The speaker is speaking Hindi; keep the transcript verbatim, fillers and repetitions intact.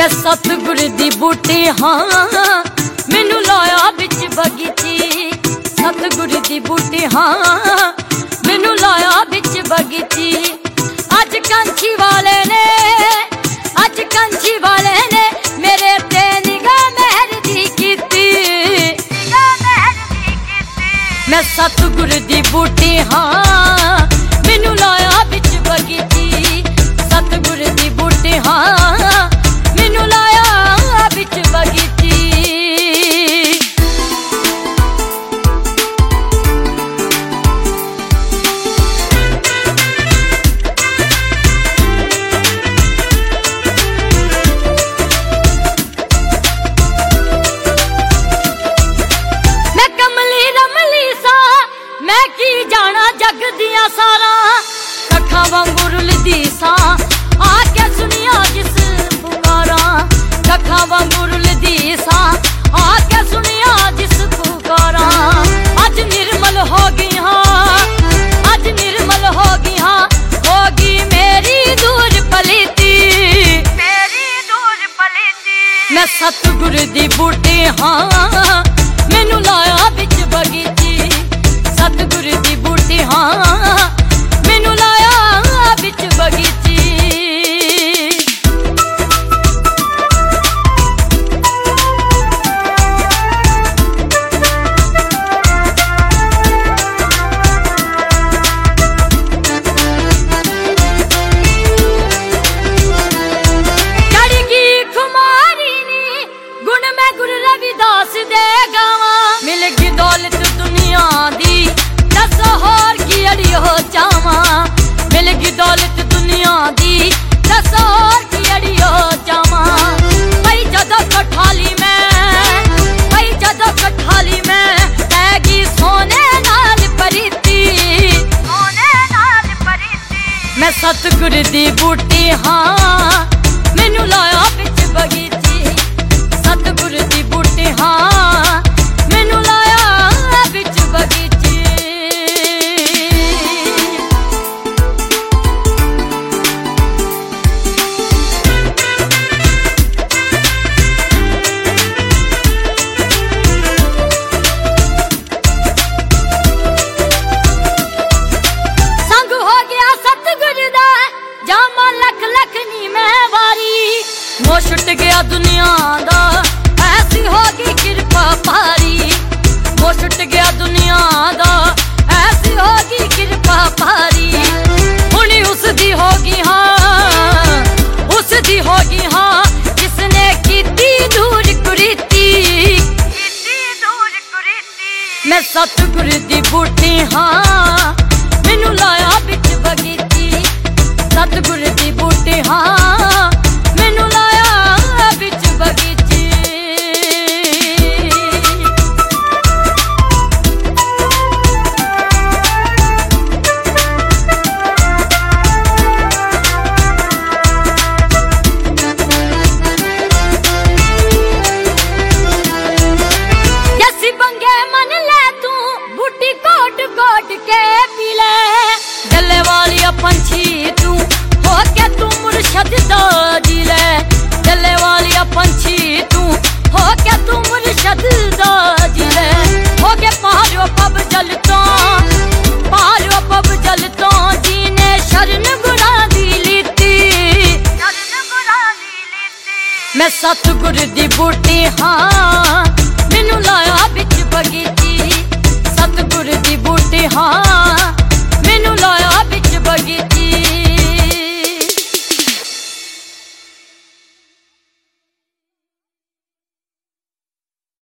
मैं सतगुर दी बूटी हाँ मैनू लाया बिच बगीची। सतगुर दी बूटी हाँ मैनू लाया बिच बगीची। अज कंछी वाले ने अज कंछी वाले ने मेरे ते निगाह मेहर दी कीती। मैं सतगुर दी बूटी हाँ मैनू लाया बिच बगीची। सतगुर दी बूटी हाँ मैनू लाया बिच बगीची। मैं कमली रमली सा मैं की जाना जग दिया सारा। कखा वांगू रुलदी सा आके सुनिया जिस पुकारा। कखा वांगू रुलदी सा आके सुनिया जिस पुकारा। अज निर्मल हो गई हाँ अज निर्मल हो गई हाँ होगी मेरी दूर पलीती। मेरी दूर पलीती। मैं सतगुर दी बूटी हाँ मैनू लाया बिच बगीची। सतगुर दी बूटी हाँ मैनू लाया बिच बगीची। चढ़गी खुमारी नी गुण मैं गुरु रविदास दे गावा। मिलगी दौलत दुनिया दी दस होर की अड़ी हो जावा। मिलगी दौलत दुनिया दी दस होर की अड़ी हो जावा। भाई जदों कठाली में भाई जदों कठाली में पैगी सोने नाल परीती। सोने नाल परीती। मैं सतगुर दी बूटी हाँ मैनू लाया बिच बगीची। सतगुर दी बूटी हाँ मैनू लाया बिच बगीची। संग हो गया सतगुर दा जामा लख लख नी मैं वारी। वो छुट गया दुनिया दा ऐसी होगी कृपा पारी। वो छुट गया दुनिया दा ऐसी होगी कृपा पारी। हुणी उस दी होगी हाँ उस दी होगी हाँ जिसने कीती दूर कुरीती। मैं सतगुर दी बूटी हाँ मैनू लाया बिच बगीची। सतगुर दी बूटी हाँ मैनू लाया बिच बगीची। जैसी बंगे मन ले तू बूटी कोट कोट के पी ले। गले वाली पंछी तू हो के तू मुर्शद दा जी ले। गले वाली पंछी तू हो के तू मुर्शद दा जी ले। हो के पहाड़ों पब जलता पहाड़ों पब जलता जीने शरण गुरा दी लीती। मैं सतगुर दी बूटी हाँ मैनू लाया बिच बगीची। सतगुर दी बूटी हाँ